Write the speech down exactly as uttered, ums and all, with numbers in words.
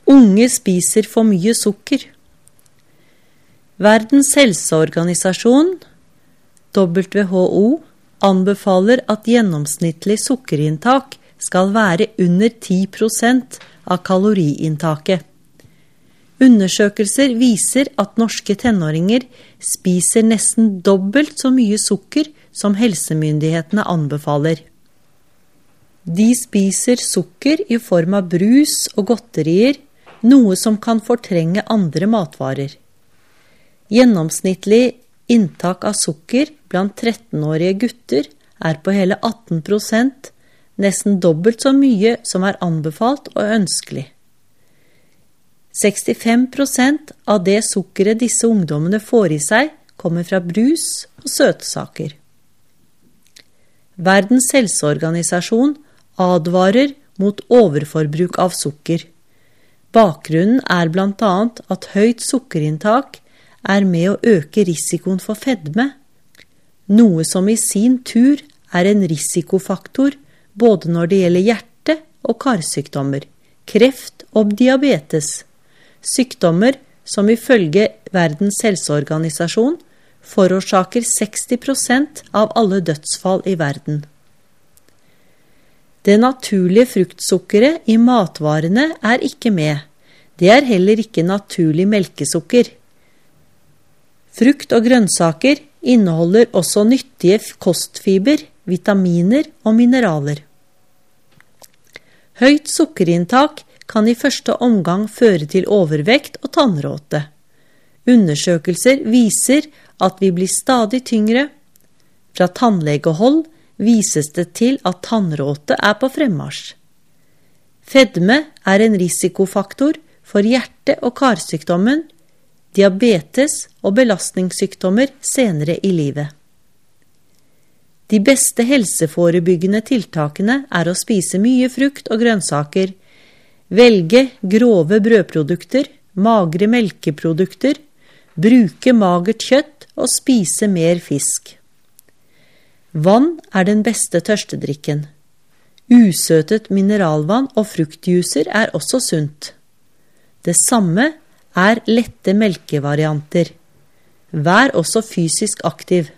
Unge spiser for mye sukker. Verdens helseorganisasjon, W H O, anbefaler at gjennomsnittlig sukkerinntak skal være under ti prosent av kaloriinntaket. Undersøkelser viser at norske tenåringer spiser nesten dobbelt så mye sukker som helsemyndighetene anbefaler. De spiser sukker i form av brus og godterier, noe som kan fortrenge andre matvarer. Gjennomsnittlig inntak av sukker blant trettenårige gutter er på hele atten prosent, nesten dobbelt så mye som er anbefalt og ønskelig. sekstifem prosent av det sukkeret disse ungdommene får i seg kommer fra brus og søtsaker. Verdens helseorganisasjon advarer mot overforbruk av sukker. Bakgrunnen er blant annet at høyt sukkerinntak er med å øke risikoen for fedme, noe som i sin tur er en risikofaktor både når det gjelder hjerte- og karsykdommer, kreft og diabetes, sykdommer som ifølge Verdens helseorganisasjon forårsaker seksti prosent av alle dødsfall i verden. Det naturlige fruktsukkeret i matvarene er ikke med. Det er heller ikke naturlig melkesukker. Frukt og grønnsaker inneholder også nyttige kostfiber, vitaminer og mineraler. Høyt sukkerinntak kan i første omgang føre til overvekt og tannråte. Undersøkelser viser at vi blir stadig tyngre. Fra tannlegehold vises det til at tannråte er på fremmarsj. Fedme er en risikofaktor for hjerte- og karsykdommen, diabetes og belastningssykdommer senere i livet. De beste helseforebyggende tiltakene er å spise mye frukt og grønnsaker, velge grove brødprodukter, magre melkeprodukter, bruke magert kjøtt og spise mer fisk. Vann er den beste tørstedrikken. Usøtet mineralvann og fruktjuicer er også sunt. Det samme er lette melkevarianter. Vær også fysisk aktiv.